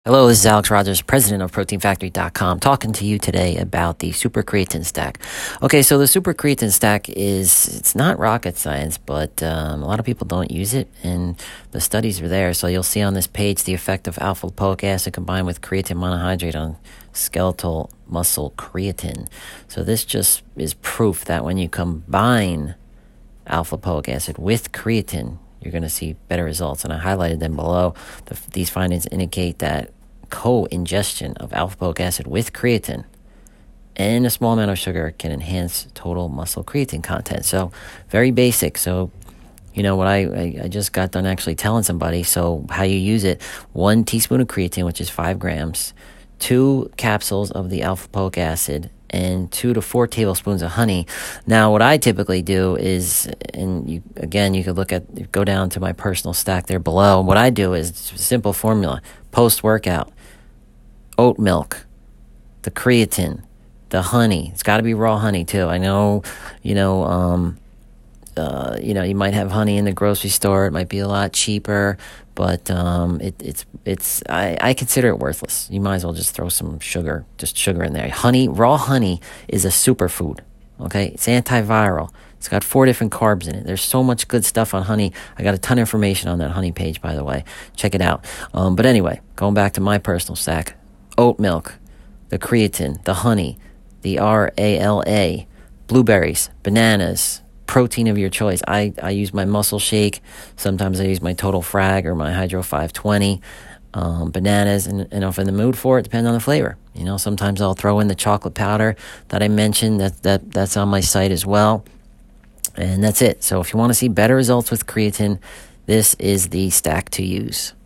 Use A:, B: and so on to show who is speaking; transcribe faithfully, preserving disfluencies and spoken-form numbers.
A: Hello, this is Alex Rogers, president of protein factory dot com, talking to you today about the Super Creatine Stack. Okay, so the Super Creatine Stack is, it's not rocket science, but um, a lot of people don't use it, and the studies are there. So you'll see on this page the effect of alpha lipoic acid combined with creatine monohydrate on skeletal muscle creatine. So this just is proof that when you combine alpha lipoic acid with creatine, you're going to see better results. And I highlighted them below. The, these findings indicate that co-ingestion of alpha lipoic acid with creatine and a small amount of sugar can enhance total muscle creatine content. So very basic. So, you know, what I, I, I just got done actually telling somebody. So how you use it, one teaspoon of creatine, which is five grams, two capsules of the alpha lipoic acid, and two to four tablespoons of honey. Now, what I typically do is, and you, again, you could look at, go down to my personal stack there below. What I do is a simple formula. Post-workout, oat milk, the creatine, the honey. It's got to be raw honey, too. I know, you know, um, uh, you know, you might have honey in the grocery store. It might be a lot cheaper, but um, it, it's it's I, I consider it worthless. You might as well just throw some sugar, just sugar in there. Honey, raw honey is a superfood. Okay, it's antiviral. It's got four different carbs in it. There's so much good stuff on honey. I got a ton of information on that honey page, by the way. Check it out. Um, but anyway, going back to my personal stack: oat milk, the creatine, the honey, the R A L A, blueberries, bananas. Protein of your choice. I, I use my Muscle Shake. Sometimes I use my Total Frag or my Hydro five twenty. Um, bananas, and, and if I'm in the mood for it, depends on the flavor. You know, sometimes I'll throw in the chocolate powder that I mentioned. That that that's on my site as well. And that's it. So if you want to see better results with creatine, this is the stack to use.